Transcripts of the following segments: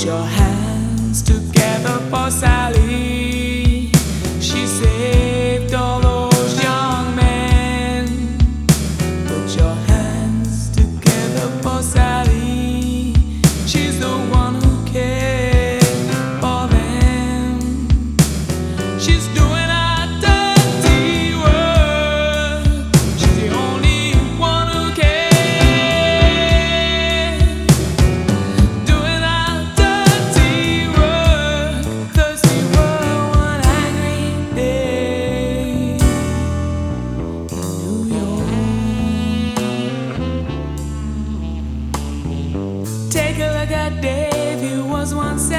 Put your hands together for Sally. She saved all those young men. Put your hands together for Sally. She's the one who cared for them. She's doing our dirty work. She's the only one who cares. Doing our dirty work. Thirsty for one angry day in New York. Take a look at Dave, he was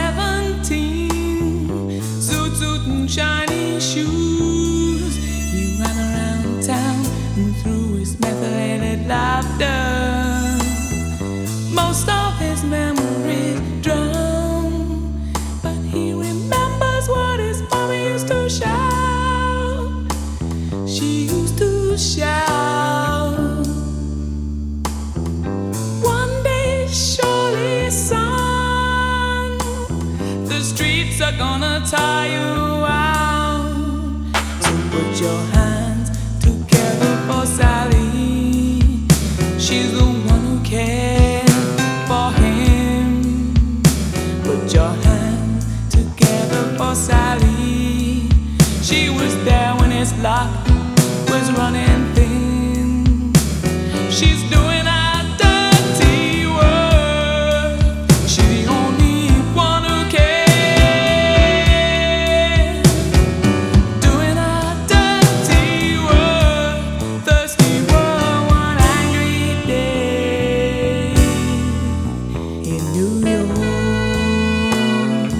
117. Suit and shiny shoes. He ran around town and threw his methylated laughter. Most of his memories drown, but he remembers what his mommy used to shout. She used to shout, "One day, surely, son, the streets are gonna tire you out. So put your hands together for Sally. She's the one who cared for him. Put your hands together for Sally. She was there when his luck was running thin. She's doing our dirty work. She's the only one who cares. Doing our dirty work. Thirsty for one angry day in New York.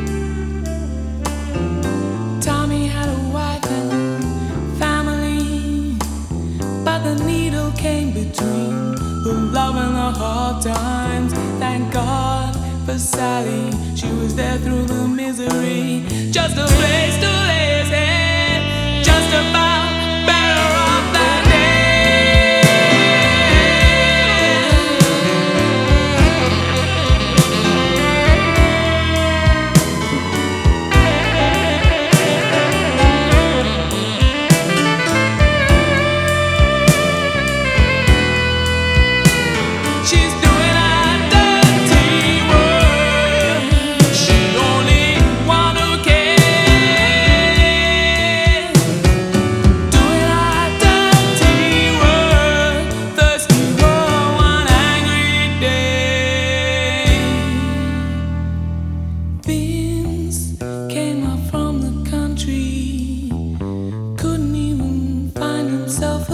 Tommy had a wife and family, but the needle came between the love and the hard times. Thank God for Sally, she was there through the misery. Just a place to lay his head, just about better off that day. She's doing our dirty work. She's the only one who cares. Doing our dirty work. Thirsty for one angry day. Vince came up from the country, couldn't even find himself